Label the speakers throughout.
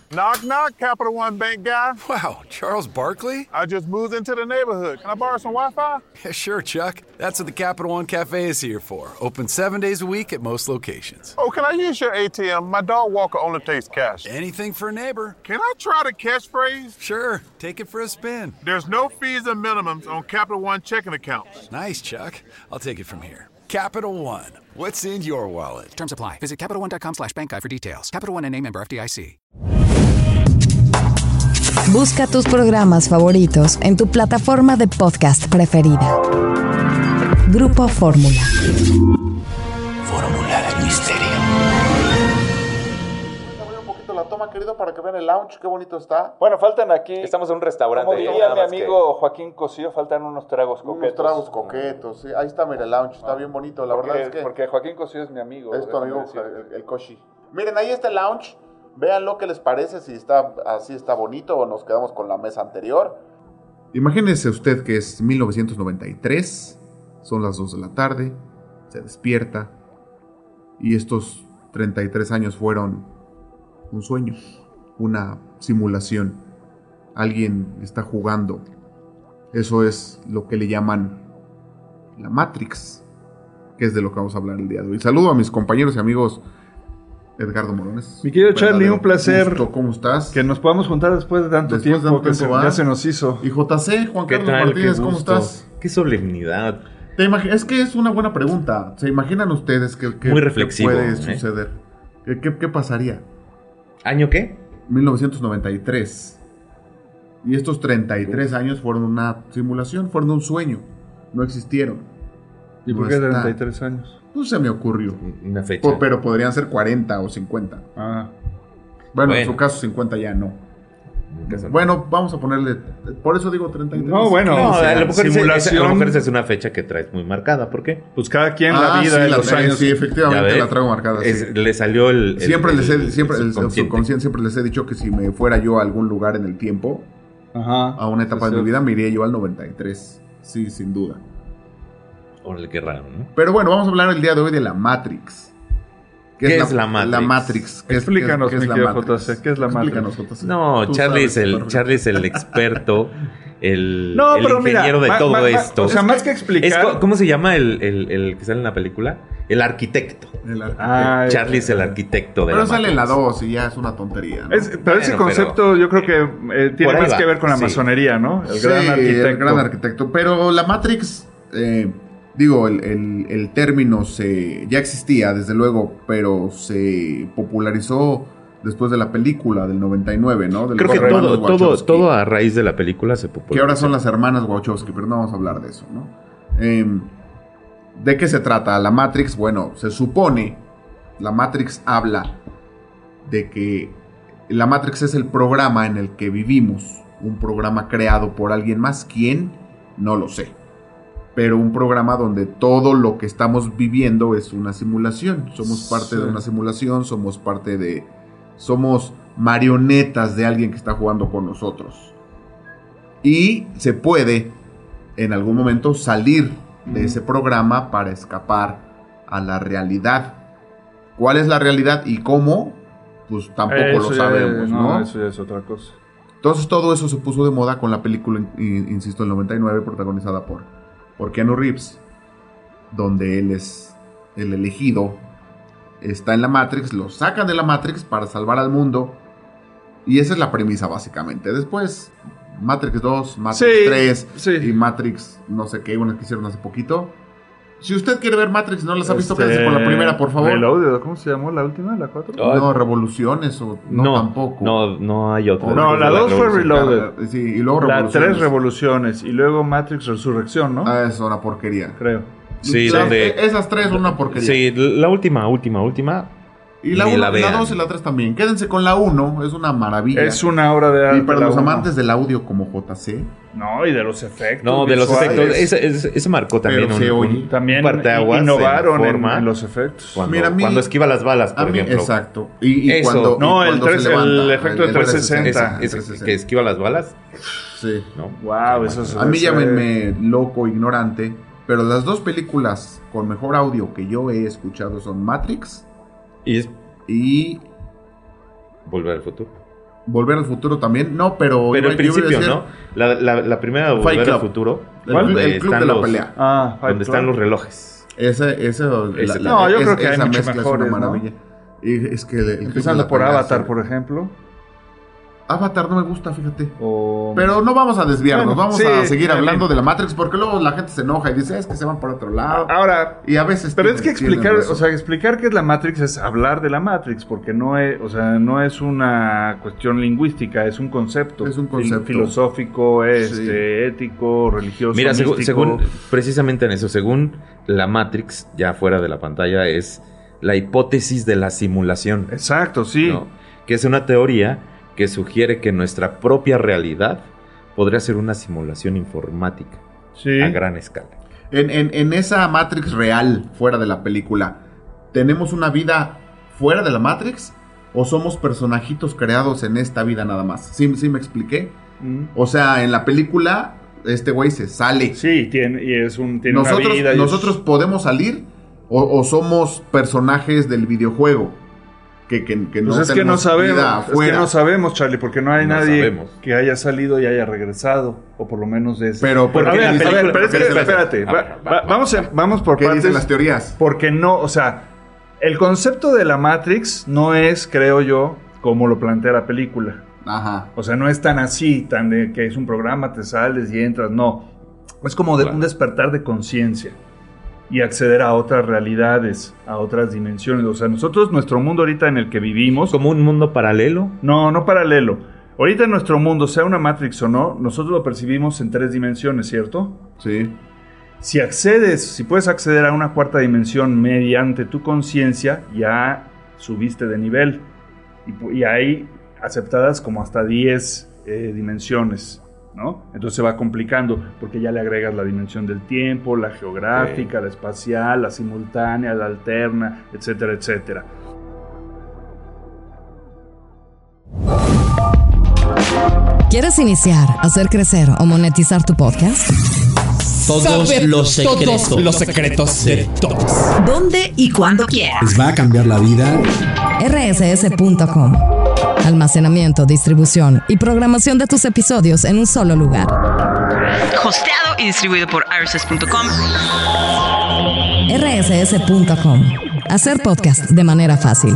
Speaker 1: Knock, knock, Capital One Bank guy.
Speaker 2: Wow, Charles Barkley?
Speaker 1: I just moved into the neighborhood. Can I borrow some Wi-Fi?
Speaker 2: Yeah, sure, Chuck. That's what the Capital One Cafe is here for. Open 7 days a week at most locations.
Speaker 1: Oh, can I use your ATM? My dog Walker only takes cash.
Speaker 2: Anything for a neighbor.
Speaker 1: Can I try the catchphrase?
Speaker 2: Sure, take it for a spin.
Speaker 1: There's no fees and minimums on Capital One checking accounts.
Speaker 2: Nice, Chuck. I'll take it from here. Capital One. What's in your wallet?
Speaker 3: Terms apply. Visit CapitalOne.com/bankguide for details. Capital One NA, member FDIC.
Speaker 4: Busca tus programas favoritos en tu plataforma de podcast preferida. Grupo Fórmula.
Speaker 5: Fórmula del misterio.
Speaker 6: Un poquito la toma, querido, para que vean el lounge, qué bonito está.
Speaker 7: Bueno, faltan aquí.
Speaker 8: Estamos en un restaurante.
Speaker 7: Como diría mi amigo Joaquín Cosío, faltan unos tragos coquetos.
Speaker 6: Unos tragos coquetos, sí. Ahí está, mira, el lounge, está bien bonito. La verdad es que.
Speaker 7: Porque Joaquín Cosío es mi amigo.
Speaker 6: Es tu amigo, el Koshi. Miren, ahí está el lounge. Vean lo que les parece, si está así está bonito o nos quedamos con la mesa anterior.
Speaker 9: Imagínese usted que es 1993, son las 2 de la tarde, se despierta y estos 33 años fueron un sueño, una simulación. Alguien está jugando. Eso es lo que le llaman la Matrix, que es de lo que vamos a hablar el día de hoy. Saludo a mis compañeros y amigos. Edgardo Morones.
Speaker 7: Mi querido Charlie, un placer.
Speaker 9: Gusto. ¿Cómo estás?
Speaker 7: Que nos podamos juntar después de tanto tiempo que ya se nos hizo.
Speaker 9: Y JC, Juan Carlos Martínez, ¿cómo estás?
Speaker 8: Qué solemnidad.
Speaker 9: Es que es una buena pregunta. ¿Se imaginan ustedes que
Speaker 8: muy reflexivo,
Speaker 9: puede suceder? ¿Qué pasaría?
Speaker 8: ¿Año qué?
Speaker 9: 1993. Y estos 33 años fueron una simulación, fueron un sueño. No existieron.
Speaker 7: ¿Y por qué 33 años?
Speaker 9: Pues se me ocurrió.
Speaker 8: Una fecha.
Speaker 9: Pero podrían ser 40 o 50. Bueno, en su caso 50 ya no. Bueno, vamos a ponerle... Por eso digo 33.
Speaker 7: No, bueno.
Speaker 8: No,
Speaker 7: o sea,
Speaker 8: a lo mejor
Speaker 7: simulación...
Speaker 8: es una fecha que traes muy marcada. ¿Por qué?
Speaker 7: Pues cada quien la vida de los años...
Speaker 9: Sí, efectivamente la traigo marcada. Sí.
Speaker 8: Le salió el
Speaker 9: subconsciente siempre les he dicho que si me fuera yo a algún lugar en el tiempo, a una etapa de mi vida, me iría yo al 93. Sí, sin duda.
Speaker 8: Órale, qué raro, ¿no?
Speaker 9: Pero bueno, vamos a hablar el día de hoy de la Matrix.
Speaker 8: ¿Qué es la Matrix?
Speaker 9: La Matrix.
Speaker 7: Explícanos, mi querido JC, ¿qué es la Matrix?
Speaker 9: JC.
Speaker 8: No, Charlie es el experto, el ingeniero de todo esto.
Speaker 7: O sea, más que explicar...
Speaker 8: ¿Cómo se llama el que sale en la película? El arquitecto. Charlie es el arquitecto de la Matrix.
Speaker 9: Pero sale en la 2 y ya es una tontería, ¿no?
Speaker 7: Pero ese concepto yo creo que tiene más que ver con la masonería, ¿no? El
Speaker 9: gran arquitecto. Pero la Matrix... el término ya existía, desde luego, pero se popularizó después de la película del 99, ¿no?
Speaker 8: Creo que todo a raíz de la película se popularizó.
Speaker 9: Que ahora son las hermanas Wachowski, pero no vamos a hablar de eso, ¿no? ¿De qué se trata? La Matrix, bueno, se supone, la Matrix habla de que la Matrix es el programa en el que vivimos, un programa creado por alguien más. ¿Quién? No lo sé. Pero un programa donde todo lo que estamos viviendo es una simulación. Somos parte de una simulación, somos marionetas de alguien que está jugando con nosotros. Y se puede, en algún momento, salir de ese programa para escapar a la realidad. ¿Cuál es la realidad y cómo? Pues tampoco lo sabemos, ¿no?
Speaker 7: Eso ya es otra cosa.
Speaker 9: Entonces todo eso se puso de moda con la película, insisto, el 99, protagonizada por Keanu Reeves, donde él es el elegido, está en la Matrix, lo sacan de la Matrix para salvar al mundo, y esa es la premisa básicamente. Después Matrix 2, Matrix 3 y Matrix no sé qué, una que hicieron hace poquito. Si usted quiere ver Matrix, no las ha visto, quédese con la primera, por favor.
Speaker 7: Reloaded, ¿cómo se llamó la última? ¿La 4?
Speaker 9: No, Revoluciones o no tampoco.
Speaker 8: No hay otra.
Speaker 7: No, la 2 fue Reloaded.
Speaker 9: Sí, y luego
Speaker 7: la 3 Revoluciones y luego Matrix Resurrección, ¿no?
Speaker 9: Ah, es una porquería.
Speaker 7: Creo.
Speaker 8: Sí,
Speaker 9: esas 3 son una porquería.
Speaker 8: Sí, la última.
Speaker 9: Y la 1, la 2 y la 3 también. Quédense con la 1, es una maravilla.
Speaker 7: Es una obra de arte.
Speaker 9: Y para los amantes del audio como JC.
Speaker 7: No, y de los efectos.
Speaker 8: No, de los efectos. Eso marcó también
Speaker 7: también
Speaker 8: parteaguas
Speaker 7: innovaron en los efectos.
Speaker 8: Cuando esquiva las balas, por ejemplo.
Speaker 9: Exacto. Y cuando
Speaker 7: el efecto de 360.
Speaker 8: Que esquiva las balas.
Speaker 9: Sí.
Speaker 8: ¿No?
Speaker 7: Wow, eso es.
Speaker 9: A mí llámenme loco, ignorante. Pero las dos películas con mejor audio que yo he escuchado son Matrix y
Speaker 8: Volver al futuro.
Speaker 9: Volver al Futuro también. No, pero
Speaker 8: el principio, ¿no? La primera de Volver al Futuro.
Speaker 9: El club de la pelea.
Speaker 8: Donde están los relojes.
Speaker 9: No,
Speaker 7: yo creo que hay mucho
Speaker 9: mezcla
Speaker 7: mejores,
Speaker 9: es una maravilla.
Speaker 7: ¿no?
Speaker 9: Y es que
Speaker 7: empezando por Avatar, por ejemplo.
Speaker 9: Avatar no me gusta, fíjate. Pero no vamos a desviarnos, vamos a seguir hablando de la Matrix, porque luego la gente se enoja y dice, es que se van por otro lado.
Speaker 7: Ahora,
Speaker 9: y a veces
Speaker 7: pero es que explicar qué es la Matrix es hablar de la Matrix, porque no es una cuestión lingüística, es un concepto.
Speaker 9: Es un concepto
Speaker 7: filosófico, ético, religioso.
Speaker 8: Mira, según precisamente en eso, según la Matrix, ya fuera de la pantalla, es la hipótesis de la simulación.
Speaker 7: Exacto, sí.
Speaker 8: ¿No? Que es una teoría que sugiere que nuestra propia realidad podría ser una simulación informática a gran escala.
Speaker 9: En esa Matrix real, fuera de la película, ¿tenemos una vida fuera de la Matrix? ¿O somos personajitos creados en esta vida nada más? ¿Sí me expliqué? O sea, en la película, este güey se sale.
Speaker 7: Sí, tiene una vida.
Speaker 9: ¿Nosotros podemos salir? ¿O somos personajes del videojuego? Que no
Speaker 7: pues es que no sabemos, Charlie, porque no hay nadie que haya salido y haya regresado, o por lo menos de ese.
Speaker 9: Pero
Speaker 7: espérate, vamos por partes. ¿Qué
Speaker 9: dicen las teorías?
Speaker 7: Porque no, o sea, el concepto de la Matrix no es, creo yo, como lo plantea la película.
Speaker 9: Ajá.
Speaker 7: O sea, no es tan así, tan de que es un programa, te sales y entras, no. Es como un despertar de conciencia. Y acceder a otras realidades, a otras dimensiones. O sea, nuestro mundo ahorita en el que vivimos...
Speaker 8: ¿Como un mundo paralelo?
Speaker 7: No paralelo. Ahorita en nuestro mundo, sea una Matrix o no, nosotros lo percibimos en 3 dimensiones, ¿cierto?
Speaker 9: Sí.
Speaker 7: Si puedes acceder a una 4ª dimensión mediante tu conciencia, ya subiste de nivel. Y hay aceptadas como hasta 10 dimensiones, ¿no? Entonces se va complicando porque ya le agregas la dimensión del tiempo, la geográfica, la espacial, la simultánea, la alterna, etcétera, etcétera.
Speaker 4: ¿Quieres iniciar, hacer crecer o monetizar tu podcast?
Speaker 5: Todos los secretos de todos.
Speaker 10: ¿Dónde y cuándo quieras?
Speaker 5: Les va a cambiar la vida.
Speaker 4: rss.com. Almacenamiento, distribución y programación de tus episodios en un solo lugar.
Speaker 10: Hosteado y distribuido por rss.com.
Speaker 4: rss.com. Hacer podcast de manera fácil.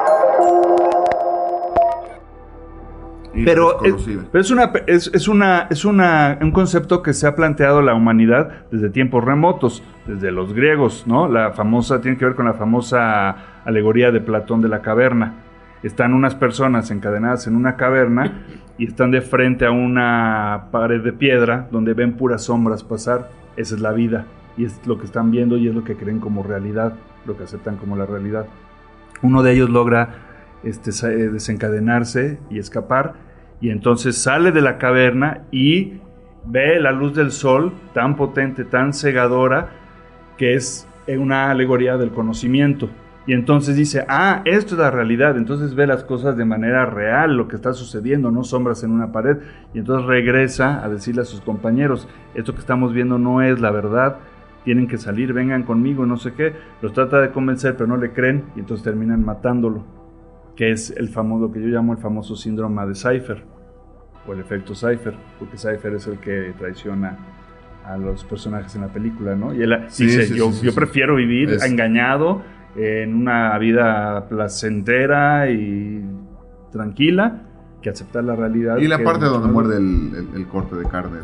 Speaker 7: Pero es un concepto que se ha planteado la humanidad desde tiempos remotos, desde los griegos, ¿no? Tiene que ver con la famosa alegoría de Platón de la caverna. Están unas personas encadenadas en una caverna y están de frente a una pared de piedra donde ven puras sombras pasar. Esa es la vida y es lo que están viendo y es lo que creen como realidad, lo que aceptan como la realidad. Uno de ellos logra desencadenarse y escapar, y entonces sale de la caverna y ve la luz del sol tan potente, tan cegadora, que es una alegoría del conocimiento. Y entonces dice, esto es la realidad. Entonces ve las cosas de manera real, lo que está sucediendo, no sombras en una pared. Y entonces regresa a decirle a sus compañeros, esto que estamos viendo no es la verdad, tienen que salir, vengan conmigo, no sé qué. Los trata de convencer, pero no le creen, y entonces terminan matándolo, que es lo que yo llamo el famoso síndrome de Cypher, o el efecto Cypher, porque Cypher es el que traiciona a los personajes en la película, ¿no? Y él dice, yo prefiero vivir engañado en una vida placentera y tranquila que aceptar la realidad.
Speaker 9: Y la parte donde muerde el corte de carne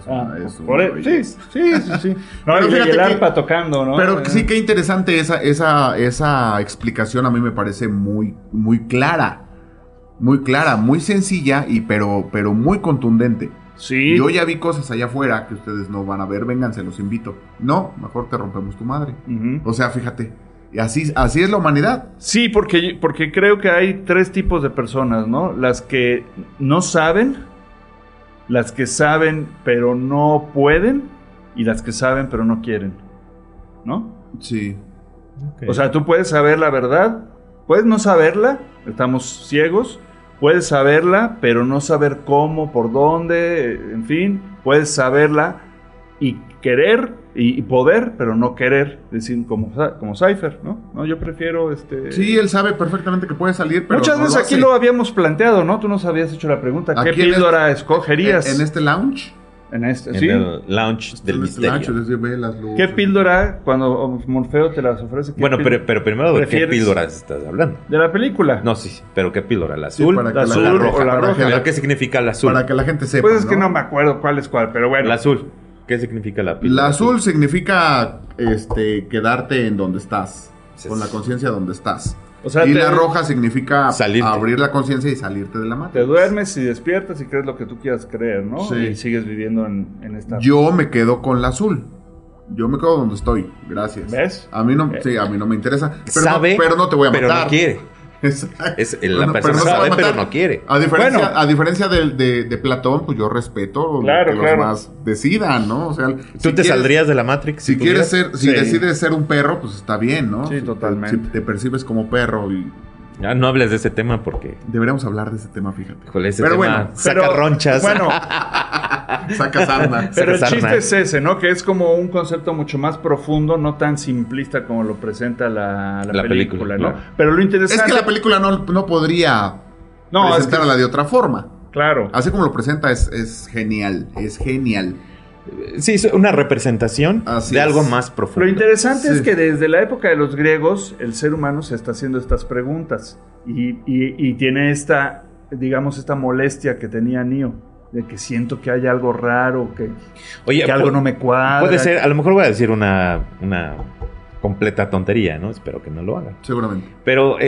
Speaker 7: sí. No, y el arpa tocando, ¿no?
Speaker 9: Pero sí, qué interesante esa explicación. A mí me parece muy, muy clara, muy sencilla, pero muy contundente.
Speaker 7: Sí.
Speaker 9: Yo ya vi cosas allá afuera que ustedes no van a ver, vénganse, los invito. No, mejor te rompemos tu madre. O sea, fíjate. Y así es la humanidad.
Speaker 7: Sí, porque creo que hay 3 tipos de personas, ¿no? Las que no saben, las que saben pero no pueden, y las que saben pero no quieren, ¿no?
Speaker 9: Sí.
Speaker 7: Okay. O sea, tú puedes saber la verdad, puedes no saberla, estamos ciegos, puedes saberla pero no saber cómo, por dónde, en fin, puedes saberla y querer y poder, pero no querer, decir como Cypher, ¿no? No, yo prefiero
Speaker 9: Sí, él sabe perfectamente que puede salir, pero
Speaker 7: muchas
Speaker 9: no
Speaker 7: veces
Speaker 9: lo
Speaker 7: aquí
Speaker 9: hace.
Speaker 7: lo habíamos planteado, ¿no? Tú nos habías hecho la pregunta, ¿qué
Speaker 9: Aquí
Speaker 7: píldora escogerías?
Speaker 9: ¿En este lounge?
Speaker 7: En
Speaker 8: En el lounge del misterio.
Speaker 7: ¿Qué píldora, cuando Morfeo te las ofrece?
Speaker 8: Bueno, pero primero, ¿de qué píldoras estás hablando?
Speaker 7: De la película.
Speaker 8: No, sí, pero ¿qué píldora? ¿La azul?
Speaker 9: Sí,
Speaker 7: la azul o la roja.
Speaker 8: ¿Pero qué significa la azul?
Speaker 9: Para que la gente sepa.
Speaker 7: Pues es que no me acuerdo cuál es cuál, pero bueno.
Speaker 8: La azul. ¿Qué significa la píldora?
Speaker 9: La azul significa quedarte en donde estás,
Speaker 8: Sí.
Speaker 9: con la conciencia donde estás.
Speaker 7: O sea,
Speaker 9: y la roja significa
Speaker 8: salirte.
Speaker 9: abrir la conciencia y salirte de la Matrix.
Speaker 7: Te duermes y despiertas y crees lo que tú quieras creer, ¿no?
Speaker 9: Sí.
Speaker 7: Y sigues viviendo en esta...
Speaker 9: Yo me quedo con la azul. Yo me quedo donde estoy. Gracias.
Speaker 7: ¿Ves?
Speaker 9: A mí no, sí, a mí no me interesa. Pero
Speaker 8: Sabe,
Speaker 9: pero no te voy a matar.
Speaker 8: pero no quiere.
Speaker 9: Exacto.
Speaker 8: La persona
Speaker 9: no te va a
Speaker 8: sabe,
Speaker 9: matar.
Speaker 8: pero no quiere.
Speaker 9: A diferencia de Platón, pues yo respeto
Speaker 7: Claro,
Speaker 9: lo que
Speaker 7: claro.
Speaker 9: los demás decidan, ¿no? O sea,
Speaker 8: ¿Tú te saldrías de la Matrix?
Speaker 9: Si quieres ser, si
Speaker 7: Sí.
Speaker 9: decides ser un perro, pues está bien, ¿no?
Speaker 7: Sí, totalmente.
Speaker 9: Si te percibes como perro y
Speaker 8: Ya no hables de ese tema porque...
Speaker 9: deberíamos hablar de ese tema, fíjate.
Speaker 8: Híjole, ese
Speaker 9: Pero
Speaker 8: tema
Speaker 9: bueno,
Speaker 8: saca ronchas.
Speaker 7: Bueno,
Speaker 9: sacas arma.
Speaker 7: pero el
Speaker 8: Sacas
Speaker 7: chiste
Speaker 8: armas.
Speaker 7: es ese, ¿no? Que es como un concepto mucho más profundo, no tan simplista como lo presenta la película, ¿no?
Speaker 8: claro.
Speaker 7: Pero lo
Speaker 9: Es
Speaker 7: interesante...
Speaker 9: que la película no podría
Speaker 7: No, es
Speaker 9: presentarla de otra forma.
Speaker 7: Claro.
Speaker 9: Así como lo presenta es genial, es genial.
Speaker 8: Sí, es una representación
Speaker 9: Así
Speaker 8: de
Speaker 9: es.
Speaker 8: algo más profundo.
Speaker 7: Lo interesante
Speaker 9: Sí.
Speaker 7: es que desde la época de los griegos, el ser humano se está haciendo estas preguntas y tiene esta, digamos, esta molestia que tenía Neo, de que siento que hay algo raro,
Speaker 8: Oye,
Speaker 7: que algo no me cuadra.
Speaker 8: Puede ser, a lo mejor voy a decir una completa tontería, ¿no? Espero que no lo hagan.
Speaker 9: Seguramente.
Speaker 8: Pero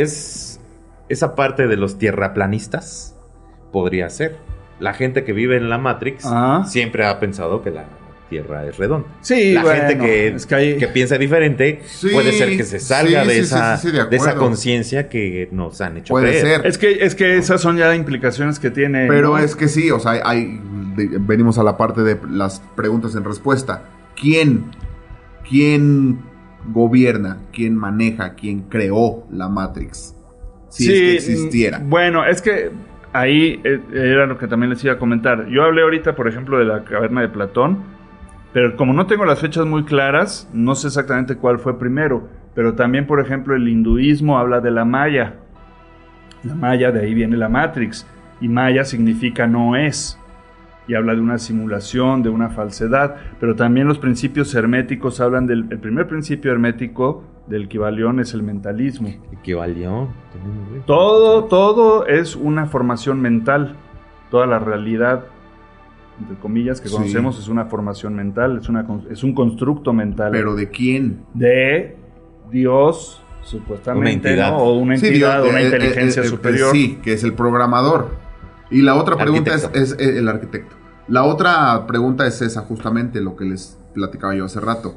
Speaker 8: esa parte de los tierraplanistas podría ser. La gente que vive en la Matrix siempre ha pensado que la Tierra es redonda.
Speaker 7: Sí,
Speaker 8: la
Speaker 7: bueno,
Speaker 8: gente
Speaker 7: es que hay-
Speaker 8: que piensa diferente
Speaker 9: Sí,
Speaker 8: puede ser que se salga
Speaker 9: sí,
Speaker 8: de
Speaker 9: sí,
Speaker 8: esa
Speaker 9: sí, sí, de
Speaker 8: de esa
Speaker 9: acuerdo.
Speaker 8: conciencia que nos han hecho
Speaker 9: Puede
Speaker 8: creer.
Speaker 9: ser.
Speaker 7: Es que esas son ya implicaciones que tiene.
Speaker 9: Pero
Speaker 7: ¿no?
Speaker 9: es que sí, o sea, venimos a la parte de las preguntas en respuesta. ¿Quién gobierna? ¿Quién maneja? ¿Quién creó la Matrix? Si es que existiera.
Speaker 7: Bueno, es que ahí era lo que también les iba a comentar. Yo hablé ahorita, por ejemplo, de la caverna de Platón, pero como no tengo las fechas muy claras, no sé exactamente cuál fue primero. Pero también, por ejemplo, el hinduismo habla de la Maya. La Maya, de ahí viene la Matrix. Y Maya significa no es. Y habla de una simulación, de una falsedad. Pero también los principios herméticos hablan del... El primer principio hermético del Kybalión es el mentalismo.
Speaker 8: Equivalió.
Speaker 7: Todo es una formación mental. Toda la realidad, entre comillas, que
Speaker 9: Sí.
Speaker 7: conocemos es una formación mental, es un constructo mental.
Speaker 9: ¿Pero de quién?
Speaker 7: De Dios, supuestamente,
Speaker 8: Una entidad.
Speaker 7: ¿no? O una
Speaker 9: Sí,
Speaker 7: entidad,
Speaker 9: Dios,
Speaker 7: una inteligencia superior.
Speaker 9: Sí, que es el programador. Y la otra pregunta es el arquitecto. La otra pregunta es esa, justamente lo que les platicaba yo hace rato.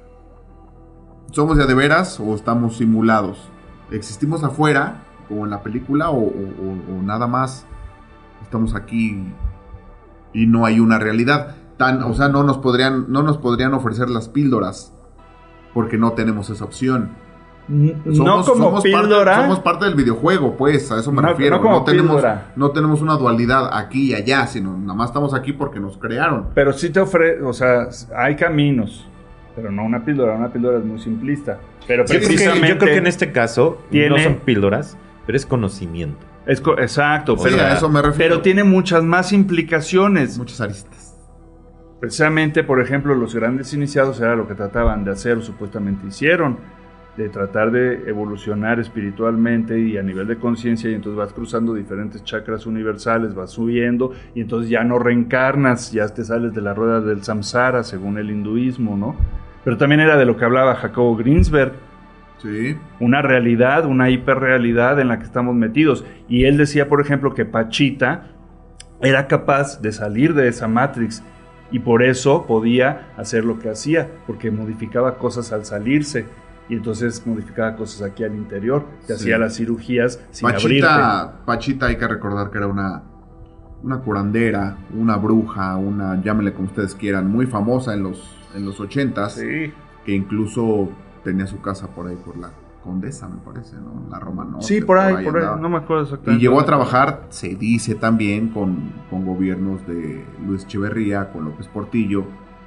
Speaker 9: ¿Somos de veras o estamos simulados? ¿Existimos afuera, como en la película, o nada más estamos aquí y no hay una realidad? O sea, no nos podrían ofrecer las píldoras porque no tenemos esa opción.
Speaker 7: No como píldora.
Speaker 9: Somos parte del videojuego, pues, a eso me
Speaker 7: No-
Speaker 9: refiero.
Speaker 7: no como píldora.
Speaker 9: No tenemos una dualidad aquí y allá, sino nada más estamos aquí porque nos crearon.
Speaker 7: Pero sí te ofrece, o sea, hay caminos, pero no una píldora. Una píldora es muy simplista. Pero
Speaker 8: Yo
Speaker 7: precisamente
Speaker 8: creo que en este caso no
Speaker 7: tiene-
Speaker 8: son píldoras, pero es conocimiento.
Speaker 7: Exacto,
Speaker 9: Sí, a eso me refiero.
Speaker 7: pero tiene muchas más implicaciones.
Speaker 9: Muchas aristas.
Speaker 7: Precisamente, por ejemplo, los grandes iniciados era lo que trataban de hacer o supuestamente hicieron, de tratar de evolucionar espiritualmente y a nivel de conciencia, y entonces vas cruzando diferentes chakras universales, vas subiendo y entonces ya no reencarnas, ya te sales de la rueda del samsara según el hinduismo, ¿no? Pero también era de lo que hablaba Jacobo Greensberg,
Speaker 9: Sí.
Speaker 7: una realidad, una hiperrealidad en la que estamos metidos. Y él decía, por ejemplo, que Pachita era capaz de salir de esa Matrix y por eso podía hacer lo que hacía, porque modificaba cosas al salirse y entonces modificaba cosas aquí al interior, que
Speaker 9: Sí.
Speaker 7: hacía las cirugías sin abrirte.
Speaker 9: Pachita hay que recordar que era una curandera, una bruja, llámenle como ustedes quieran, muy famosa en los 80s,
Speaker 7: Sí.
Speaker 9: que incluso tenía su casa por ahí, por la Condesa, me parece, ¿no? La Roma Norte.
Speaker 7: Sí, por ahí,
Speaker 9: andaba.
Speaker 7: no me acuerdo
Speaker 9: Y
Speaker 7: exactamente.
Speaker 9: llegó a trabajar, se dice también, con gobiernos de Luis Echeverría, con López Portillo,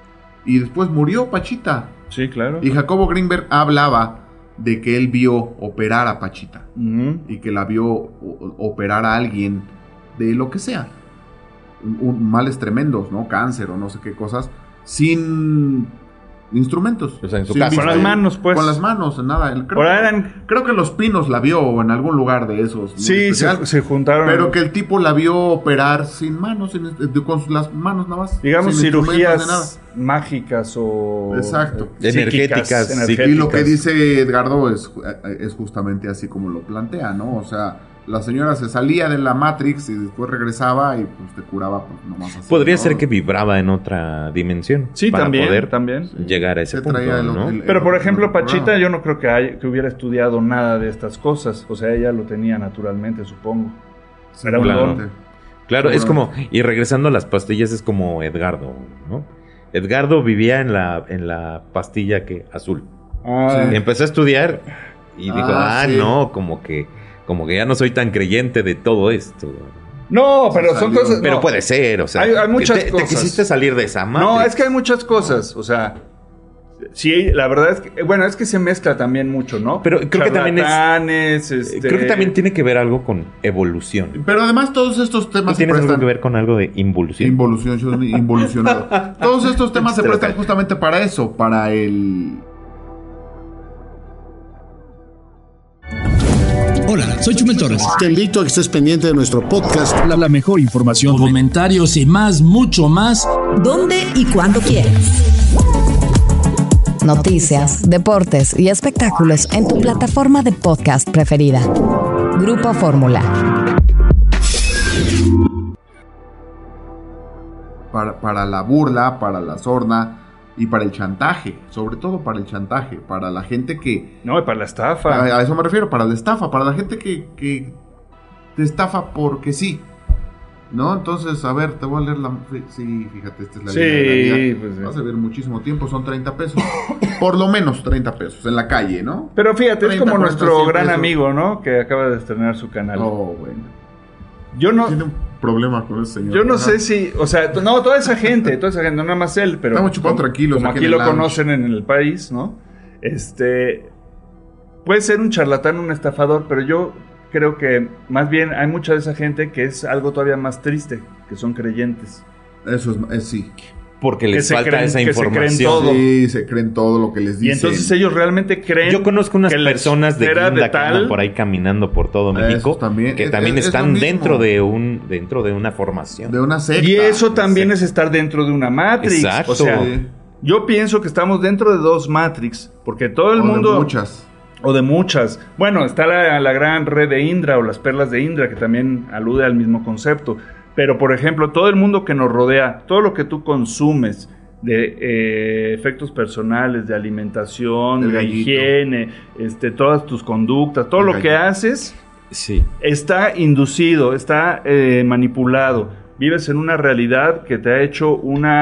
Speaker 9: Y después murió Pachita.
Speaker 7: Sí, claro.
Speaker 9: Y Jacobo Greenberg hablaba de que él vio operar a Pachita. Y que la vio operar a alguien de lo que sea. Males tremendos, ¿no? Cáncer o no sé qué cosas. Sin instrumentos.
Speaker 8: O sea, en su casa.
Speaker 7: Con las manos, pues.
Speaker 9: Con las manos, nada. Creo que Los Pinos la vio en algún lugar de esos.
Speaker 7: Sí, se juntaron.
Speaker 9: Pero que el tipo la vio operar sin manos, con las manos nada más.
Speaker 7: Digamos, cirugías mágicas o...
Speaker 9: Exacto.
Speaker 8: Energéticas.
Speaker 9: Y lo que dice Edgardo es justamente así como lo plantea, ¿no? O sea, la señora se salía de la Matrix y después regresaba y pues te curaba pues nomás así.
Speaker 8: Podría
Speaker 9: ¿no?
Speaker 8: ser que vibraba en otra dimensión.
Speaker 7: Sí,
Speaker 8: para
Speaker 7: también,
Speaker 8: poder
Speaker 7: también.
Speaker 8: llegar a ese punto, ¿no?
Speaker 7: Pero por ejemplo, Pachita yo no creo que hubiera estudiado nada de estas cosas. O sea, ella lo tenía naturalmente, supongo.
Speaker 9: Sí,
Speaker 7: era un don.
Speaker 8: Claro, es como... Y regresando a las pastillas, es como Edgardo, ¿no? Edgardo vivía en la pastilla azul.
Speaker 7: Sí.
Speaker 8: Empezó a estudiar y dijo, sí. No, como que ya no soy tan creyente de todo esto.
Speaker 7: No, pero son cosas...
Speaker 8: Pero puede ser, o sea...
Speaker 7: Hay muchas cosas.
Speaker 8: ¿Te quisiste salir de esa Matrix?
Speaker 7: No, es que hay muchas cosas, o sea... Sí, la verdad es que... Bueno, es que se mezcla también mucho, ¿no?
Speaker 8: Pero creo que también
Speaker 7: creo
Speaker 8: que también tiene que ver algo con evolución.
Speaker 9: Pero además todos estos temas
Speaker 8: ¿Tienes algo que ver con algo de involución?
Speaker 9: Involución, yo soy involucionado. Todos estos temas se prestan justamente para eso, para el...
Speaker 5: Hola, soy Chumel Torres.
Speaker 11: Te invito a que estés pendiente de nuestro podcast.
Speaker 5: La mejor información, comentarios y mucho más.
Speaker 4: ¿Dónde y cuándo quieras? Noticias, deportes y espectáculos en tu plataforma de podcast preferida. Grupo Fórmula.
Speaker 9: Para la burla, para la sorna y para el chantaje, sobre todo para el chantaje, para la gente que...
Speaker 7: No, y para la estafa.
Speaker 9: A eso me refiero, para la estafa, para la gente que te estafa porque sí, ¿no? Entonces, a ver, te voy a leer la... Sí, fíjate, esta es la línea de la vida.
Speaker 7: Pues sí.
Speaker 9: Vas a ver muchísimo tiempo, son 30 pesos. Por lo menos 30 pesos en la calle, ¿no?
Speaker 7: Pero fíjate,
Speaker 9: 30,
Speaker 7: es como
Speaker 9: 40,
Speaker 7: nuestro gran
Speaker 9: pesos.
Speaker 7: amigo, ¿no? Que acaba de estrenar su canal.
Speaker 9: Oh, bueno.
Speaker 7: Yo no...
Speaker 9: Tiene un problema con ese señor.
Speaker 7: Yo no sé si... O sea, no, toda esa gente, no nada más él, pero...
Speaker 9: Estamos chupando tranquilos.
Speaker 7: Como aquí lo conocen en el país, ¿no? Puede ser un charlatán, un estafador, pero yo creo que más bien hay mucha de esa gente que es algo todavía más triste, que son creyentes.
Speaker 9: Eso es sí.
Speaker 8: Porque les falta esa información.
Speaker 7: Se creen todo.
Speaker 9: Sí, se creen todo lo que les dicen.
Speaker 7: Y entonces ellos realmente creen...
Speaker 8: Yo conozco unas personas de Guinda que andan por ahí caminando por todo México, que también están dentro de una formación.
Speaker 9: De una secta.
Speaker 7: Y eso también es estar dentro de una Matrix.
Speaker 8: Exacto.
Speaker 7: O sea, yo pienso que estamos dentro de dos Matrix, porque todo el mundo...
Speaker 9: de muchas.
Speaker 7: Bueno, está la gran red de Indra o las perlas de Indra, que también alude al mismo concepto. Pero, por ejemplo, todo el mundo que nos rodea, todo lo que tú consumes de efectos personales, de alimentación, de higiene, todas tus conductas, todo lo que haces, está inducido, está manipulado. Vives en una realidad que te ha hecho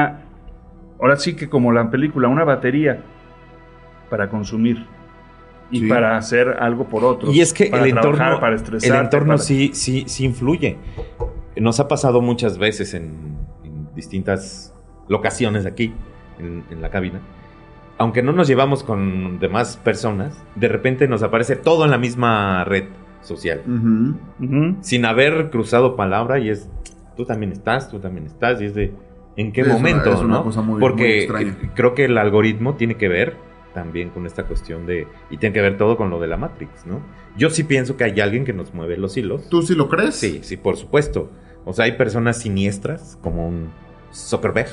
Speaker 7: ahora sí que como la película, una batería para consumir. Y para hacer algo por otros.
Speaker 8: Y es que
Speaker 7: para
Speaker 8: el entorno,
Speaker 7: para estresarte,
Speaker 8: sí influye. Nos ha pasado muchas veces en distintas locaciones aquí, en la cabina. Aunque no nos llevamos con demás personas, de repente nos aparece todo en la misma red social. Sin haber cruzado palabra y es, tú también estás, y es de, ¿en qué momento?
Speaker 9: Es una cosa muy,
Speaker 8: porque
Speaker 9: muy extraña.
Speaker 8: Creo que el algoritmo tiene que ver también con esta cuestión y tiene que ver todo con lo de la Matrix, ¿no? Yo sí pienso que hay alguien que nos mueve los hilos.
Speaker 9: ¿Tú sí lo crees?
Speaker 8: Sí, por supuesto. O sea, hay personas siniestras, como un Zuckerberg.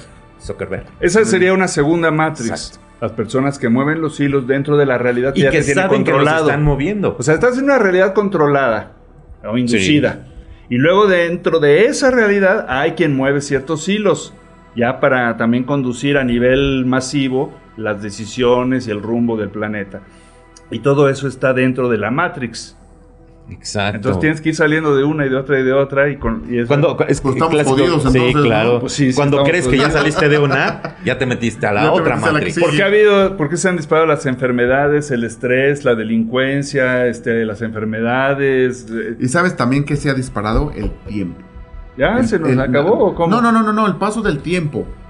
Speaker 7: Esa sería una segunda Matrix. Exacto. Las personas que mueven los hilos dentro de la realidad
Speaker 8: y que saben que los están moviendo.
Speaker 7: O sea, estás en una realidad controlada o inducida. Y luego dentro de esa realidad hay quien mueve ciertos hilos, ya para también conducir a nivel masivo las decisiones y el rumbo del planeta. Y todo eso está dentro de la Matrix.
Speaker 8: Exacto.
Speaker 7: Entonces tienes que ir saliendo de una y de otra y de otra. Y eso...
Speaker 8: Cuando estamos jodidos, entonces, sí, claro.
Speaker 7: ¿no? Pues sí,
Speaker 8: cuando crees que ya saliste de una, ya te metiste a la otra Matrix.
Speaker 7: ¿Por qué se han disparado las enfermedades, el estrés, la delincuencia, las enfermedades?
Speaker 9: ¿Y sabes también que se ha disparado? El tiempo.
Speaker 7: ¿Ya se nos acabó o cómo?
Speaker 9: No, el paso del tiempo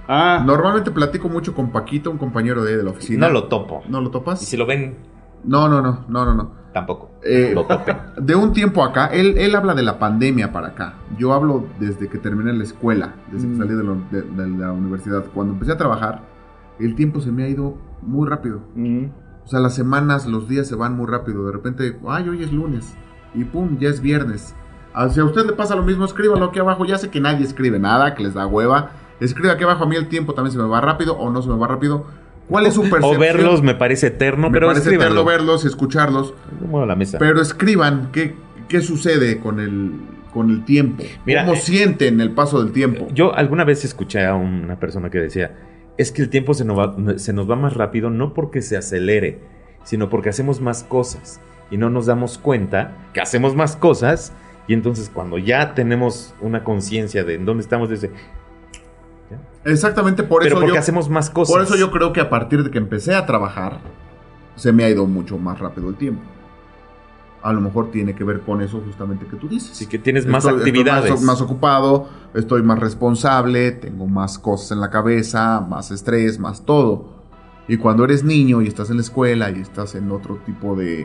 Speaker 9: Normalmente platico mucho con Paquito, un compañero de la oficina.
Speaker 8: No lo topo.
Speaker 9: ¿No lo topas?
Speaker 8: Y si lo ven...
Speaker 9: No.
Speaker 8: Tampoco.
Speaker 9: Lo topen. De un tiempo acá, él habla de la pandemia para acá. Yo hablo desde que terminé la escuela, desde que salí de la universidad. Cuando empecé a trabajar, el tiempo se me ha ido muy rápido. O sea, las semanas, los días se van muy rápido. De repente, hoy es lunes. Y pum, ya es viernes. Si a usted le pasa lo mismo, escríbalo aquí abajo. Ya sé que nadie escribe nada, que les da hueva. Escribe aquí abajo. A mí el tiempo también se me va rápido o no se me va rápido. ¿Cuál es su percepción?
Speaker 8: O verlos me parece eterno,
Speaker 9: pero escríbanlo. Me parece eterno verlos, escucharlos.
Speaker 8: Como a la mesa.
Speaker 9: Pero escriban qué sucede con el tiempo.
Speaker 8: Mira,
Speaker 9: ¿cómo sienten el paso del tiempo?
Speaker 8: Yo alguna vez escuché a una persona que decía, es que el tiempo se nos va más rápido no porque se acelere, sino porque hacemos más cosas y no nos damos cuenta que hacemos más cosas, y entonces cuando ya tenemos una conciencia de en dónde estamos, desde...
Speaker 9: Exactamente, por
Speaker 8: pero
Speaker 9: eso
Speaker 8: porque hacemos más cosas.
Speaker 9: Por eso yo creo que a partir de que empecé a trabajar, se me ha ido mucho más rápido el tiempo. A lo mejor tiene que ver con eso justamente que tú dices.
Speaker 8: Sí, que tienes más actividades.
Speaker 9: Estoy más ocupado, estoy más responsable, tengo más cosas en la cabeza, más estrés, más todo. Y cuando eres niño y estás en la escuela y estás en otro tipo de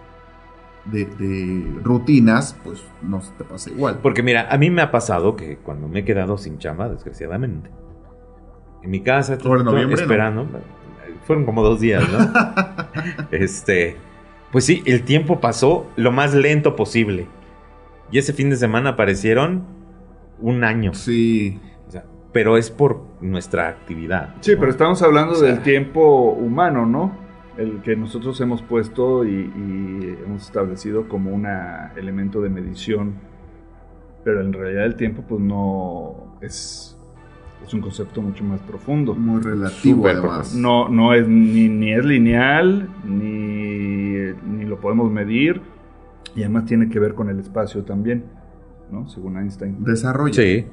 Speaker 9: rutinas, pues no se te pasa igual.
Speaker 8: Porque mira, a mí me ha pasado que cuando me he quedado sin chamba, desgraciadamente, en mi casa, esperando, ¿no? Fueron como 2 días, ¿no? Pues sí, el tiempo pasó lo más lento posible. Y ese fin de semana aparecieron 1 año.
Speaker 9: Sí.
Speaker 8: O sea, pero es por nuestra actividad.
Speaker 7: Sí, ¿no? Pero estamos hablando del tiempo humano, ¿no? El que nosotros hemos puesto y hemos establecido como un elemento de medición. Pero en realidad el tiempo, pues no es un concepto mucho más profundo.
Speaker 9: Muy relativo, además.
Speaker 7: No es ni es lineal, ni lo podemos medir, y además tiene que ver con el espacio también, ¿no? Según Einstein.
Speaker 9: Desarrollo.
Speaker 8: Sí.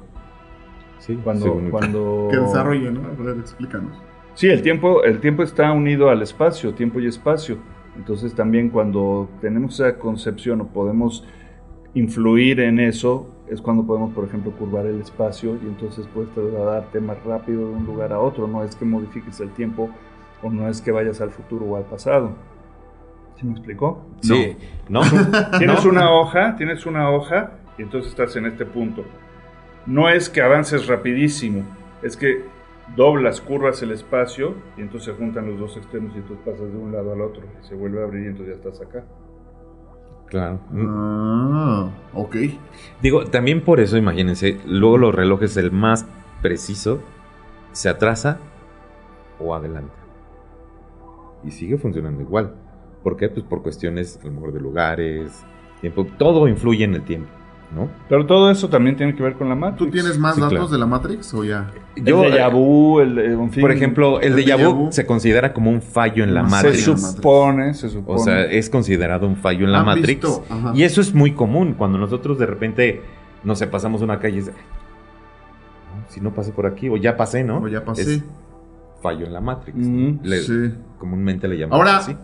Speaker 7: Cuando
Speaker 9: ¿Qué desarrollo, no? A ver, explícanos.
Speaker 7: Sí, el tiempo está unido al espacio, tiempo y espacio. Entonces también cuando tenemos esa concepción o podemos influir en eso, es cuando podemos, por ejemplo, curvar el espacio y entonces puedes trasladarte más rápido de un lugar a otro. No es que modifiques el tiempo o no es que vayas al futuro o al pasado. ¿Sí me explicó?
Speaker 8: Sí. No.
Speaker 7: Tienes una hoja y entonces estás en este punto. No es que avances rapidísimo, es que doblas, curvas el espacio y entonces se juntan los dos extremos y tú pasas de un lado al otro y se vuelve a abrir y entonces ya estás acá.
Speaker 8: Claro.
Speaker 9: Ok.
Speaker 8: Digo, también por eso, imagínense, luego los relojes, el más preciso, se atrasa o adelanta. Y sigue funcionando igual. ¿Por qué? Pues por cuestiones, a lo mejor, de lugares, tiempo. Todo influye en el tiempo, ¿no?
Speaker 7: Pero todo eso también tiene que ver con la Matrix.
Speaker 9: ¿Tú tienes más datos de la Matrix o ya?
Speaker 7: El déjà vu, en fin.
Speaker 8: Por ejemplo, el déjà vu se considera como un fallo en la Matrix.
Speaker 7: Se supone.
Speaker 8: O sea, es considerado un fallo en la Matrix. Y eso es muy común. Cuando nosotros de repente, no sé, pasamos una calle y dice, si no pasé por aquí, o ya pasé, ¿no?
Speaker 9: O ya pasé.
Speaker 8: Es fallo en la Matrix.
Speaker 9: Sí.
Speaker 8: Comúnmente le llamamos
Speaker 9: ahora,
Speaker 8: así.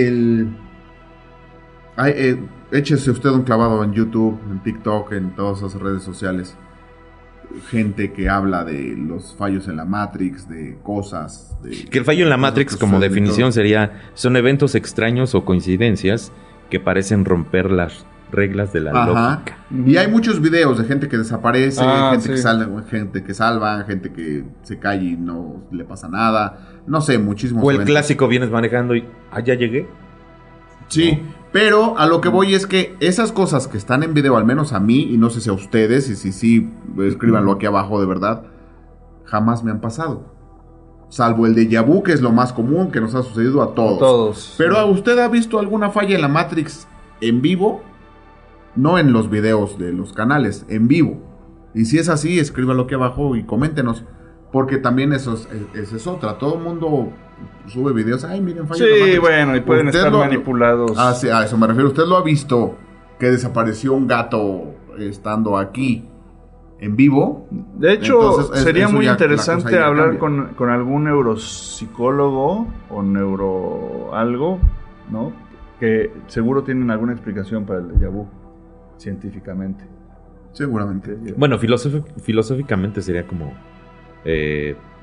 Speaker 9: Échese usted un clavado en YouTube, en TikTok, en todas esas redes sociales. Gente que habla de los fallos en la Matrix, de cosas.
Speaker 8: Que el fallo en la Matrix, como definición, son eventos extraños o coincidencias que parecen romper las reglas de la lógica.
Speaker 9: Y hay muchos videos de gente que desaparece, gente que salva, gente que se cae y no le pasa nada. No sé, muchísimos
Speaker 8: O el
Speaker 9: eventos.
Speaker 8: clásico, vienes manejando y ya llegué.
Speaker 9: Sí,
Speaker 8: ¿no?
Speaker 9: Pero a lo que voy es que esas cosas que están en video, al menos a mí, y no sé si a ustedes, y si sí, escríbanlo aquí abajo de verdad, jamás me han pasado. Salvo el déjà vu, que es lo más común, que nos ha sucedido a todos. Pero ¿usted ha visto alguna falla en la Matrix en vivo? No en los videos de los canales, en vivo. Y si es así, escríbanlo aquí abajo y coméntenos. Porque también esa es otra. Todo el mundo sube videos. Ay, miren, falla en la Matrix.
Speaker 7: Bueno, y pueden estar manipulados.
Speaker 9: Sí, a eso me refiero. ¿Usted lo ha visto? Que desapareció un gato estando aquí en vivo.
Speaker 7: De hecho, sería muy
Speaker 9: ya,
Speaker 7: interesante hablar con algún neuropsicólogo o neuro algo, ¿no? Que seguro tienen alguna explicación para el déjà vu, científicamente.
Speaker 9: Seguramente.
Speaker 8: Bueno, filosóficamente sería como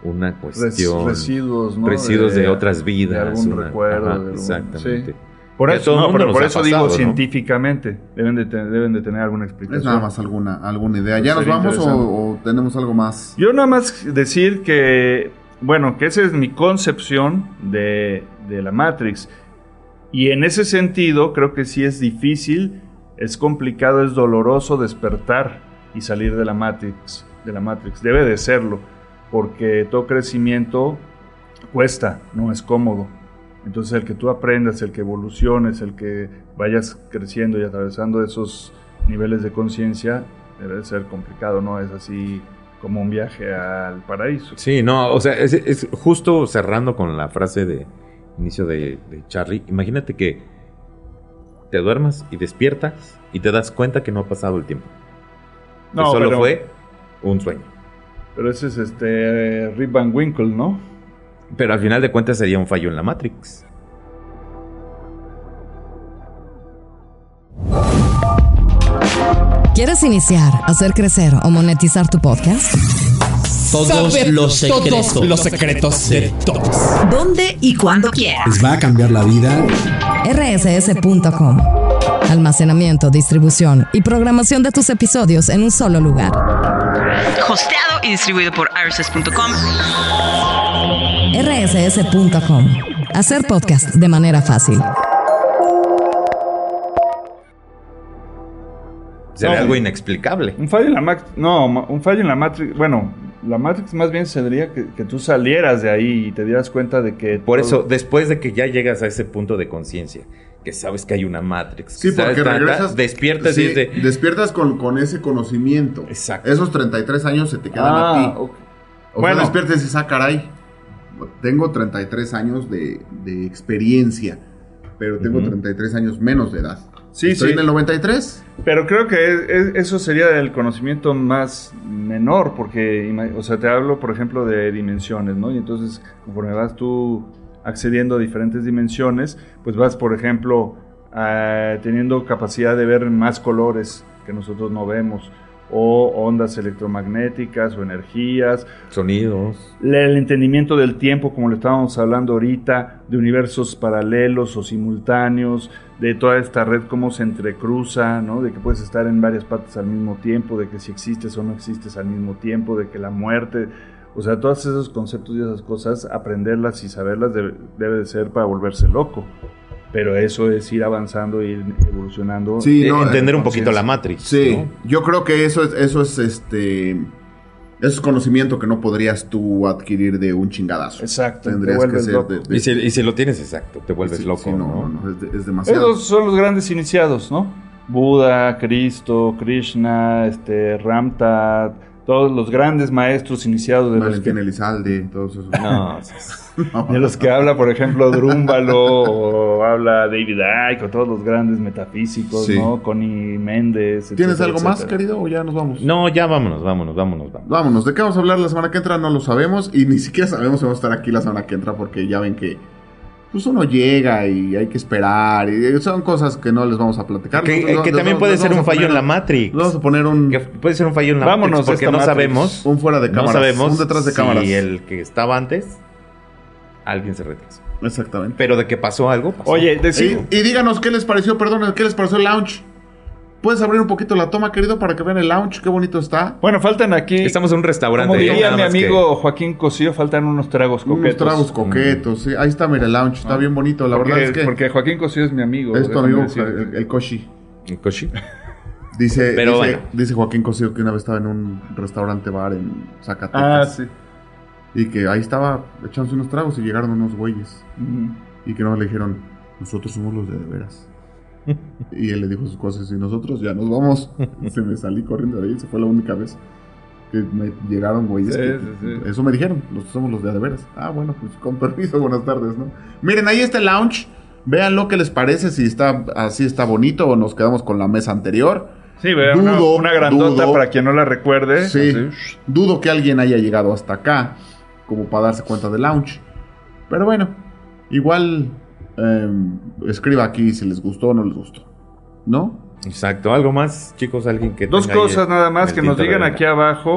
Speaker 8: una cuestión...
Speaker 7: Residuos, ¿no?
Speaker 8: Residuos de otras vidas.
Speaker 7: De algún recuerdo.
Speaker 8: Exactamente.
Speaker 7: Sí. Por eso digo,
Speaker 8: ¿no?
Speaker 7: Científicamente deben de tener alguna explicación.
Speaker 9: Es nada más alguna idea. ¿Ya nos vamos o tenemos algo más?
Speaker 7: Yo nada más decir que esa es mi concepción de la Matrix. Y en ese sentido, creo que sí es difícil, es complicado, es doloroso despertar y salir de la Matrix. Debe de serlo, porque todo crecimiento cuesta, no es cómodo. Entonces el que tú aprendas, el que evoluciones, el que vayas creciendo y atravesando esos niveles de conciencia, debe de ser complicado, no es así como un viaje al paraíso.
Speaker 8: Sí, no, o sea, es justo cerrando con la frase de inicio de Charlie. Imagínate que te duermas y despiertas y te das cuenta que no ha pasado el tiempo. No, que solo fue un sueño.
Speaker 7: Pero ese es Rip Van Winkle, ¿no?
Speaker 8: Pero al final de cuentas sería un fallo en la Matrix.
Speaker 4: ¿Quieres iniciar, hacer crecer o monetizar tu podcast?
Speaker 5: Todos los secretos de todos.
Speaker 10: ¿Dónde y cuándo quieras?
Speaker 5: Les va a cambiar la vida.
Speaker 4: rss.com. Almacenamiento, distribución y programación de tus episodios en un solo lugar.
Speaker 10: Hosteado y distribuido por rss.com.
Speaker 4: rss.com. Hacer podcast de manera fácil.
Speaker 8: Sería algo inexplicable.
Speaker 7: Un fallo en la Matrix. Bueno, la Matrix más bien sería que tú salieras de ahí y te dieras cuenta de que...
Speaker 8: Por eso, después de que ya llegas a ese punto de conciencia, que sabes que hay una Matrix.
Speaker 9: Sí, porque regresas...
Speaker 8: Despiertas
Speaker 9: sí, despiertas con ese conocimiento.
Speaker 8: Exacto.
Speaker 9: Esos 33 años se te quedan a ti. Okay. O sea, despiertas y dices, caray, tengo 33 años de experiencia, pero tengo 33 años menos de edad.
Speaker 7: Sí,
Speaker 9: Estoy en el 93.
Speaker 7: Pero creo que eso sería el conocimiento más menor, porque, o sea, te hablo, por ejemplo, de dimensiones, ¿no? Y entonces, conforme vas tú accediendo a diferentes dimensiones, pues vas, por ejemplo, teniendo capacidad de ver más colores que nosotros no vemos, o ondas electromagnéticas o energías,
Speaker 8: sonidos,
Speaker 7: el entendimiento del tiempo, como lo estábamos hablando ahorita, de universos paralelos o simultáneos, de toda esta red cómo se entrecruza, ¿no? De que puedes estar en varias partes al mismo tiempo, de que si existes o no existes al mismo tiempo, de que la muerte, o sea, todos esos conceptos y esas cosas, aprenderlas y saberlas debe de ser para volverse loco. Pero eso es ir avanzando, ir evolucionando.
Speaker 9: Sí,
Speaker 8: entender un poquito la Matrix.
Speaker 9: Sí,
Speaker 8: ¿no?
Speaker 9: Yo creo que eso es conocimiento que no podrías tú adquirir de un chingadazo.
Speaker 7: Exacto.
Speaker 9: Tendrías que ser
Speaker 7: loco.
Speaker 8: Y si lo tienes exacto, te vuelves loco.
Speaker 9: Sí, no, es demasiado.
Speaker 7: Esos son los grandes iniciados, ¿no? Buda, Cristo, Krishna, Ramtad, todos los grandes maestros iniciados de
Speaker 9: Valentín Elizalde, todos esos.
Speaker 7: De los que habla, por ejemplo, Drúmbalo, o habla David Icke, o todos los grandes metafísicos, sí. ¿no? Connie Méndez, etcétera.
Speaker 9: ¿Tienes algo más, querido, o ya nos vamos?
Speaker 8: No, ya vámonos.
Speaker 9: Vámonos. ¿De qué vamos a hablar la semana que entra? No lo sabemos, y ni siquiera sabemos si vamos a estar aquí la semana que entra, porque ya ven que pues uno llega y hay que esperar, y son cosas que no les vamos a platicar.
Speaker 8: Que también puede ser un fallo en la Matrix.
Speaker 9: Vamos a poner
Speaker 8: puede ser un fallo en la Matrix, porque no sabemos.
Speaker 9: Un fuera de cámaras.
Speaker 8: No sabemos
Speaker 9: un detrás de cámaras.
Speaker 8: Si el que estaba antes, alguien se retrasó.
Speaker 9: Exactamente.
Speaker 8: Pero de que pasó algo, pasó.
Speaker 7: Oye,
Speaker 9: y díganos qué les pareció, qué les pareció el lounge. ¿Puedes abrir un poquito la toma, querido, para que vean el lounge? Qué bonito está.
Speaker 7: Bueno, faltan aquí...
Speaker 8: Estamos en un restaurante.
Speaker 7: Como diría mi amigo Joaquín Cosío, faltan unos tragos coquetos.
Speaker 9: Unos tragos coquetos, sí. Ahí está, mira, el lounge. Está bien bonito, la verdad es que...
Speaker 7: Porque Joaquín Cosío es mi amigo.
Speaker 9: Es tu amigo, el Koshi.
Speaker 8: ¿El Koshi?
Speaker 9: Dice Joaquín Cosío que una vez estaba en un restaurante bar en Zacatecas.
Speaker 7: Sí.
Speaker 9: Y que ahí estaba echándose unos tragos y llegaron unos güeyes. Y que no le dijeron, nosotros somos los de veras. Y él le dijo sus cosas y nosotros ya nos vamos. Se me salí corriendo de ahí. Se fue la única vez que me llegaron güeyes. Sí. Eso me dijeron, nosotros somos los de veras. Bueno, pues con permiso, buenas tardes, ¿no? Miren, ahí está el lounge. Véanlo, ¿qué les parece? Si está así está bonito o nos quedamos con la mesa anterior.
Speaker 7: Sí, vean, una grandota para quien no la recuerde.
Speaker 9: Sí,
Speaker 7: así.
Speaker 9: Dudo que alguien haya llegado hasta acá como para darse cuenta del lounge. Pero bueno, igual escriba aquí si les gustó o no les gustó, ¿no?
Speaker 8: Exacto. ¿Algo más, chicos? ¿Alguien que
Speaker 7: Dos cosas nada más, que nos digan aquí abajo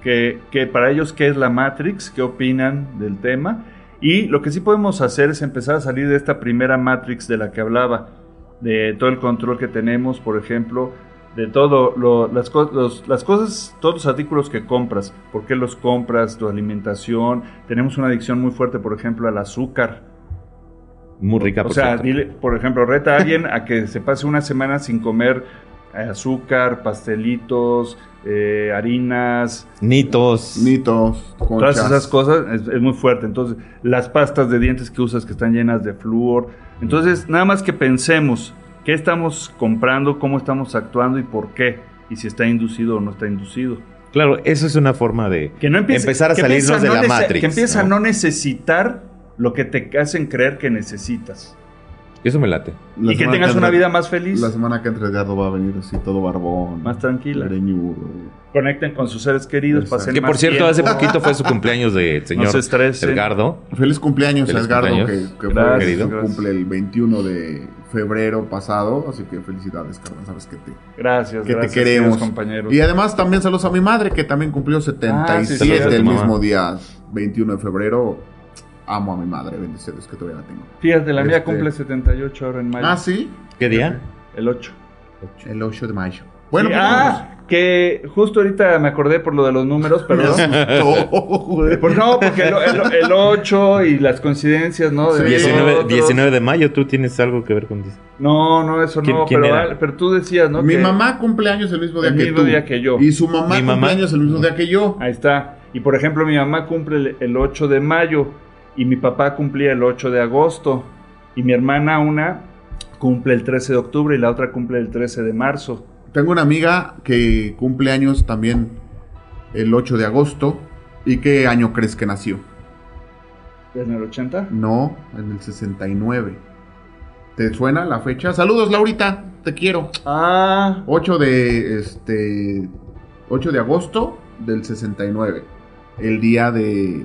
Speaker 7: que para ellos qué es la Matrix, qué opinan del tema. Y lo que sí podemos hacer es empezar a salir de esta primera Matrix de la que hablaba, de todo el control que tenemos, por ejemplo, de todo las cosas, todos los artículos que compras, por qué los compras, tu alimentación. Tenemos una adicción muy fuerte, por ejemplo, al azúcar.
Speaker 8: Muy rica,
Speaker 7: por cierto. Dile, por ejemplo, reta a alguien a que se pase una semana sin comer azúcar, pastelitos, harinas,
Speaker 9: nitos, conchas.
Speaker 7: Todas esas cosas es muy fuerte. Entonces, las pastas de dientes que usas que están llenas de flúor. Entonces, nada más que pensemos qué estamos comprando, cómo estamos actuando y por qué, y si está inducido o no está inducido.
Speaker 8: Claro, eso es una forma de empezar a salirnos de la Matrix.
Speaker 7: Que empieza a no necesitar lo que te hacen creer que necesitas.
Speaker 8: Eso me late.
Speaker 7: Y que tengas una vida más feliz.
Speaker 9: La semana que entra Edgardo va a venir así todo barbón.
Speaker 7: Más tranquila.
Speaker 9: Greñudo.
Speaker 7: Conecten con sus seres queridos. Pasen
Speaker 8: que por cierto, hace poquito fue su cumpleaños del señor Edgardo.
Speaker 9: Feliz cumpleaños a Edgardo,
Speaker 8: cumpleaños.
Speaker 9: que fue querido. Cumple el 21 de febrero pasado. Así que felicidades, Carmen. Sabes que
Speaker 7: gracias,
Speaker 9: te queremos,
Speaker 7: compañeros.
Speaker 9: Y además también saludos a mi madre, que también cumplió 77 el mismo día, 21 de febrero. Amo a mi madre, bendiciones, que todavía la tengo.
Speaker 7: Fíjate, la mía cumple 78 ahora en mayo.
Speaker 9: ¿Ah, sí?
Speaker 8: ¿Qué día?
Speaker 7: El 8.
Speaker 9: El 8 de mayo. Bueno,
Speaker 7: sí, que justo ahorita me acordé por lo de los números, perdón. No, porque el 8 y las coincidencias, ¿no?
Speaker 8: De 19 de mayo, ¿tú tienes algo que ver con eso?
Speaker 7: No, eso no, pero tú decías, ¿no?
Speaker 9: Mi mamá cumple años el mismo día que tú.
Speaker 7: El mismo día que yo.
Speaker 9: Y su mamá cumple años el mismo día que yo.
Speaker 7: Ahí está. Y por ejemplo, mi mamá cumple el 8 de mayo y mi papá cumplía el 8 de agosto. Y mi hermana una cumple el 13 de octubre y la otra cumple el 13 de marzo.
Speaker 9: Tengo una amiga que cumple años también el 8 de agosto. ¿Y qué año crees que nació?
Speaker 7: ¿En el 80?
Speaker 9: No, en el 69. ¿Te suena la fecha? Saludos, Laurita, te quiero. 8 de agosto del 69. El día de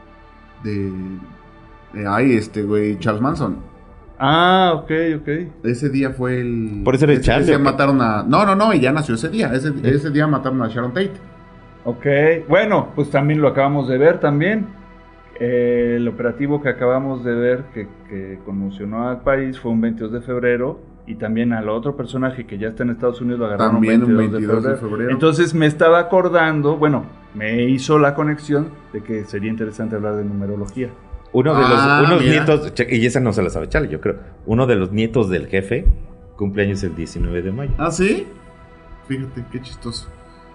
Speaker 9: Charles Manson.
Speaker 7: Ok.
Speaker 9: Ese día fue el...
Speaker 8: ¿Por eso eres Charles?
Speaker 9: Ese día mataron a... No, y ya nació ese día. Ese día mataron a Sharon Tate.
Speaker 7: Ok, bueno, pues también lo acabamos de ver también. El operativo que acabamos de ver que conmocionó al país fue un 22 de febrero. Y también al otro personaje que ya está en Estados Unidos lo agarraron
Speaker 9: también
Speaker 7: un 22 de febrero. Entonces me estaba acordando, me hizo la conexión de que sería interesante hablar de numerología.
Speaker 8: Uno de los nietos, y esa no se la sabe Charlie, yo creo. Uno de los nietos del jefe cumpleaños el 19 de mayo.
Speaker 9: ¿Ah, sí? Fíjate, qué chistoso.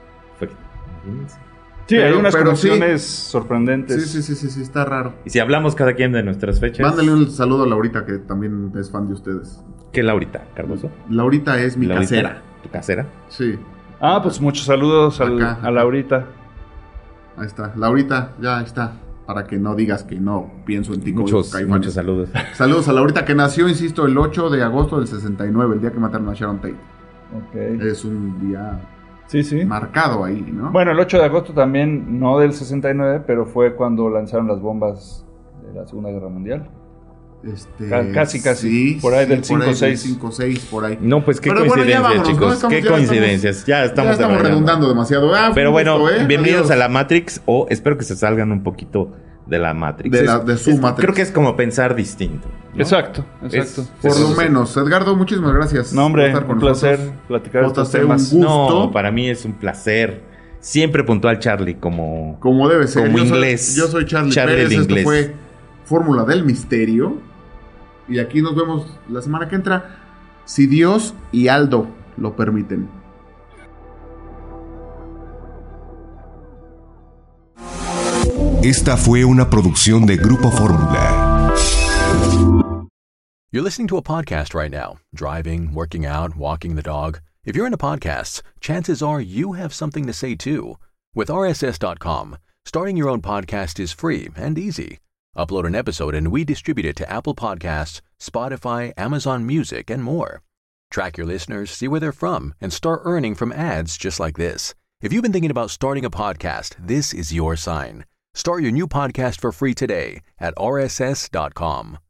Speaker 7: Sí, hay unas conexiones sorprendentes.
Speaker 9: Sí, está raro.
Speaker 8: Y si hablamos cada quien de nuestras fechas...
Speaker 9: Mándale un saludo a Laurita, que también es fan de ustedes.
Speaker 8: ¿Qué Laurita, Cardoso?
Speaker 9: Laurita es mi casera.
Speaker 8: ¿Tu casera?
Speaker 9: Sí.
Speaker 7: Pues muchos saludos a Laurita.
Speaker 9: Ahí está. Laurita, ya está. Para que no digas que no pienso en ti.
Speaker 8: Muchos saludos.
Speaker 9: Saludos a Laurita, que nació, insisto, el 8 de agosto del 69, el día que mataron a Sharon Tate.
Speaker 7: Ok.
Speaker 9: Es un día...
Speaker 7: Sí.
Speaker 9: marcado ahí, ¿no?
Speaker 7: Bueno, el 8 de agosto también, no del 69, pero fue cuando lanzaron las bombas de la Segunda Guerra Mundial. Casi.
Speaker 9: Sí,
Speaker 7: por ahí del 5-6.
Speaker 9: 5-6, por ahí.
Speaker 8: No, pues qué coincidencia, chicos. Qué coincidencias. Ya estamos
Speaker 9: redundando demasiado.
Speaker 8: Pero bueno, bienvenidos a la Matrix, o espero que se salgan un poquito de la Matrix.
Speaker 9: De su Matrix.
Speaker 8: Creo que es como pensar distinto, ¿no?
Speaker 7: Exacto.
Speaker 9: Por lo menos. Edgardo, muchísimas gracias.
Speaker 7: No, hombre, un placer platicar estos temas.
Speaker 9: Un gusto.
Speaker 8: No, para mí es un placer. Siempre puntual Charlie, como
Speaker 9: debe ser.
Speaker 8: Como inglés.
Speaker 9: Yo soy Charlie Pérez. Esto fue Fórmula del Misterio. Y aquí nos vemos la semana que entra, si Dios y Aldo lo permiten.
Speaker 12: Esta fue una producción de Grupo Fórmula.
Speaker 13: You're listening to a podcast right now. Driving, working out, walking the dog. If you're into podcasts, chances are you have something to say too. With RSS.com, starting your own podcast is free and easy. Upload an episode and we distribute it to Apple Podcasts, Spotify, Amazon Music, and more. Track your listeners, see where they're from, and start earning from ads just like this. If you've been thinking about starting a podcast, this is your sign. Start your new podcast for free today at rss.com.